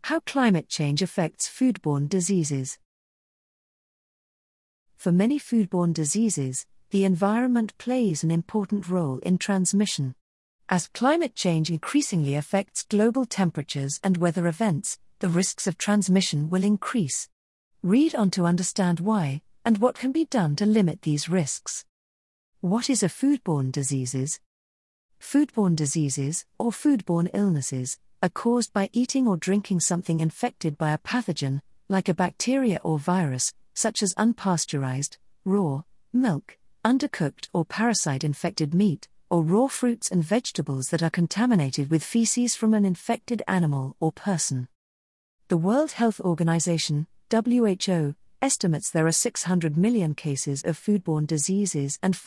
How climate change affects foodborne diseases. For many foodborne diseases, the environment plays an important role in transmission. As climate change increasingly affects global temperatures and weather events, the risks of transmission will increase. Read on to understand why, and what can be done to limit these risks. What is a foodborne diseases? Foodborne diseases, or foodborne illnesses, are caused by eating or drinking something infected by a pathogen, like a bacteria or virus, such as unpasteurized, raw, milk, undercooked or parasite-infected meat, or raw fruits and vegetables that are contaminated with feces from an infected animal or person. The World Health Organization, WHO, estimates there are 600 million cases of foodborne diseases and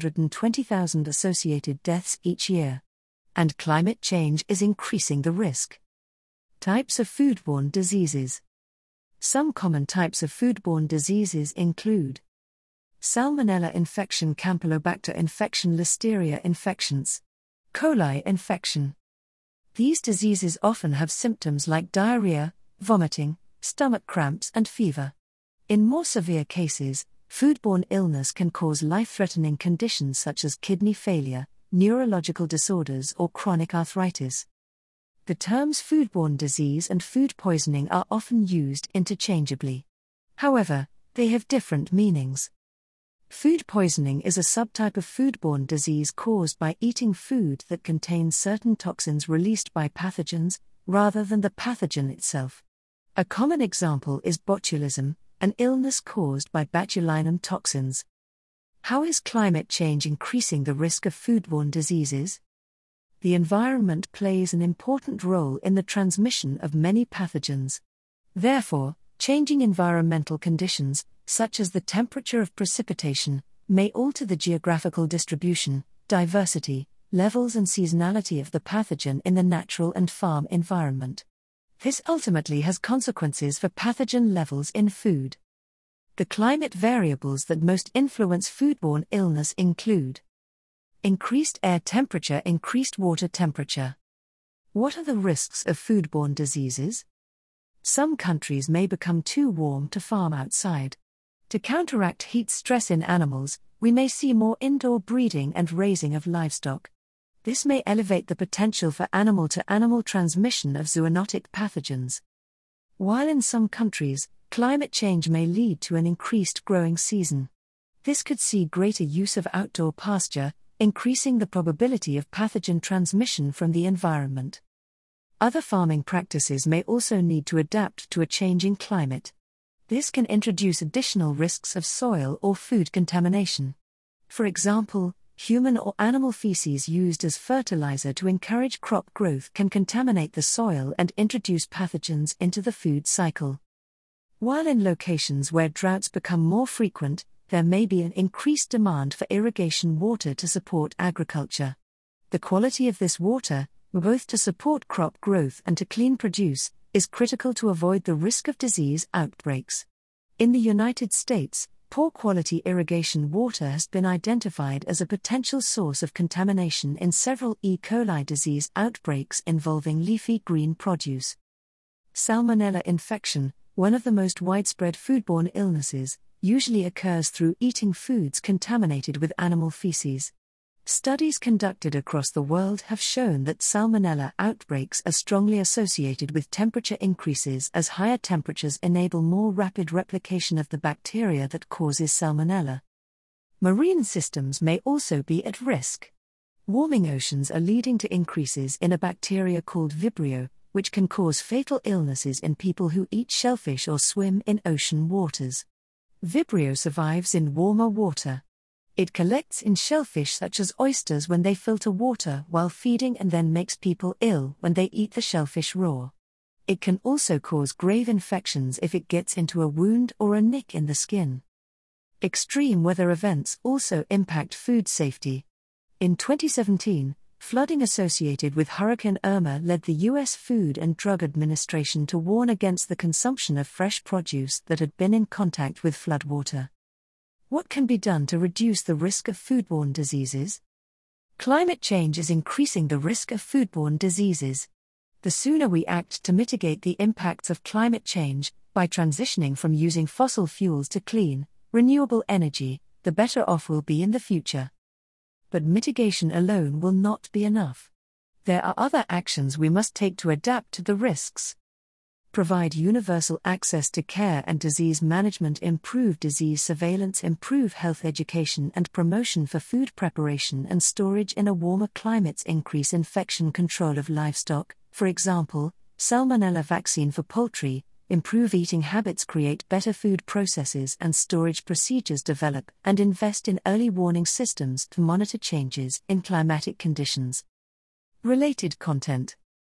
420,000 associated deaths each year. And climate change is increasing the risk. Types of foodborne diseases. Some common types of foodborne diseases include Salmonella infection, Campylobacter infection, Listeria infections, coli infection. These diseases often have symptoms like diarrhea, vomiting, stomach cramps and fever. In more severe cases, foodborne illness can cause life-threatening conditions such as kidney failure, neurological disorders or chronic arthritis. The terms foodborne disease and food poisoning are often used interchangeably. However, they have different meanings. Food poisoning is a subtype of foodborne disease caused by eating food that contains certain toxins released by pathogens, rather than the pathogen itself. A common example is botulism, an illness caused by botulinum toxins. How is climate change increasing the risk of foodborne diseases? The environment plays an important role in the transmission of many pathogens. Therefore, changing environmental conditions, such as the temperature of precipitation, may alter the geographical distribution, diversity, levels and seasonality of the pathogen in the natural and farm environment. This ultimately has consequences for pathogen levels in food. The climate variables that most influence foodborne illness include increased air temperature, increased water temperature. What are the risks of foodborne diseases? Some countries may become too warm to farm outside. To counteract heat stress in animals, we may see more indoor breeding and raising of livestock. This may elevate the potential for animal-to-animal transmission of zoonotic pathogens. While in some countries, climate change may lead to an increased growing season. This could see greater use of outdoor pasture, increasing the probability of pathogen transmission from the environment. Other farming practices may also need to adapt to a changing climate. This can introduce additional risks of soil or food contamination. For example, human or animal feces used as fertilizer to encourage crop growth can contaminate the soil and introduce pathogens into the food cycle. While in locations where droughts become more frequent, there may be an increased demand for irrigation water to support agriculture. The quality of this water, both to support crop growth and to clean produce, is critical to avoid the risk of disease outbreaks. In the United States, poor quality irrigation water has been identified as a potential source of contamination in several E. coli disease outbreaks involving leafy green produce. Salmonella infection, one of the most widespread foodborne illnesses, usually occurs through eating foods contaminated with animal feces. Studies conducted across the world have shown that salmonella outbreaks are strongly associated with temperature increases, as higher temperatures enable more rapid replication of the bacteria that causes salmonella. Marine systems may also be at risk. Warming oceans are leading to increases in a bacteria called Vibrio, which can cause fatal illnesses in people who eat shellfish or swim in ocean waters. Vibrio survives in warmer water. It collects in shellfish such as oysters when they filter water while feeding and then makes people ill when they eat the shellfish raw. It can also cause grave infections if it gets into a wound or a nick in the skin. Extreme weather events also impact food safety. In 2017, flooding associated with Hurricane Irma led the U.S. Food and Drug Administration to warn against the consumption of fresh produce that had been in contact with floodwater. What can be done to reduce the risk of foodborne diseases? Climate change is increasing the risk of foodborne diseases. The sooner we act to mitigate the impacts of climate change, by transitioning from using fossil fuels to clean, renewable energy, the better off we'll be in the future. But mitigation alone will not be enough. There are other actions we must take to adapt to the risks. Provide universal access to care and disease management, improve disease surveillance, improve health education and promotion for food preparation and storage in a warmer climates, increase infection control of livestock, for example, Salmonella vaccine for poultry, improve eating habits, create better food processes and storage procedures, develop and invest in early warning systems to monitor changes in climatic conditions. Related content.